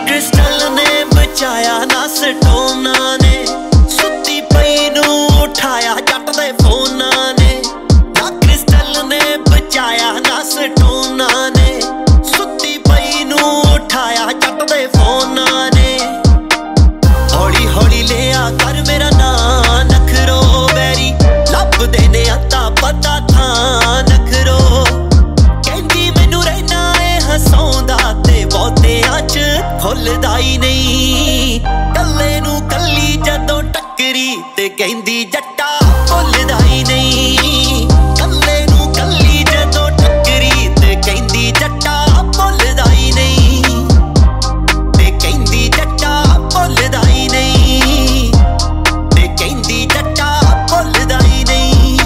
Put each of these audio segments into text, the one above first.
Crystal ने बचाया ना स्टोना ने, सुत्ती पई नू उठाया जट दे फोना ने। ना क्रिस्टल ने बचाया ना स्टोना ने, सुत्ती पई नू उठाया जट दे फोना ने। हौली हौली लिया कर मेरा नां नखरो वैरी, लभदे ने अता पता थां नखरो। कहंदी मैनू रहना ए हसाउंदा ते बहुतियां च खुलदा ही नहीं। कल्ले नू कल्ली जदों टक्करी ते कहंदी जट्टा भुलदा ही नहीं। कल्ले नू कल्ली जदों टक्करी ते कहंदी जट्टा भुलदा ही नहीं। ते कहंदी जट्टा भुलदा ही नहीं। ते कहंदी जट्टा भुलदा ही नहीं।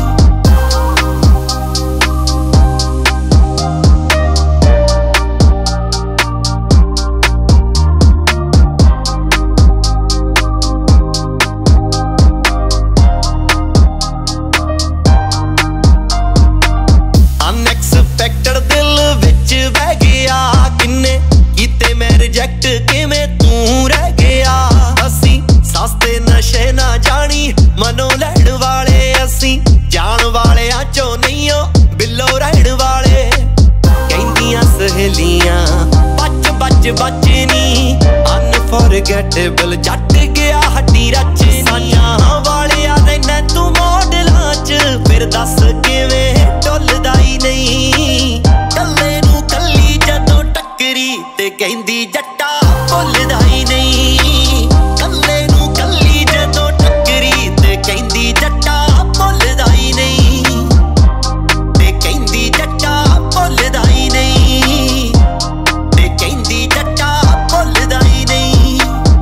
अनएक्सपैक्टेड दिल विच बह गया किन्ने कीते मैं रिजेक्ट किवें तू रह गया। असी सस्ते नशे ना जानी मनो लैण वाले, असी जान वाले चो नहीं हो बिलो रहण वाले। कहंदियां सहेलियां बच बच बच नी, अनफॉरगेटेबल जट गया हड्डी रच साइयां वाले रहना तू मॉडलां च, फिर दस किवें टुलदा ही नहीं। कल्ले नू कल्ली जदों टक्करी ते कहंदी जट्टा भुलदा ही नहीं। कल्ले नू कल्ली जदों टक्करी ते कहंदी जट्टा भुलदा ही नहीं। ते कहंदी जट्टा भुलदा ही नहीं। ते कहंदी जट्टा भुलदा ही नहीं।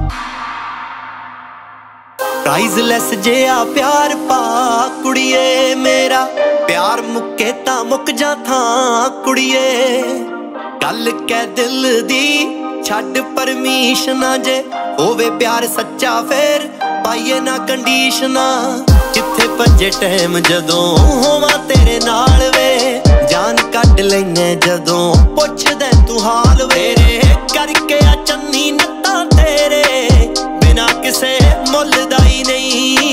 प्राइजलैस जिहा प्यार पा कुड़िए मेरा, प्यार मुक्के तां मुक जा थां कुड़िए। गल कै दिल दी छड्ड परमिशना, जे होवे प्यार सच्चा फिर पाइए ना कंडीशना। जिथे भज्जे टाइम जदों होवां तेरे नाल वे, जान कढ लैने जदों पुछदे तू हाल वे। करके आ चन्नी नत्तां तेरे बिना किसे मुल्ल दा ही नहीं।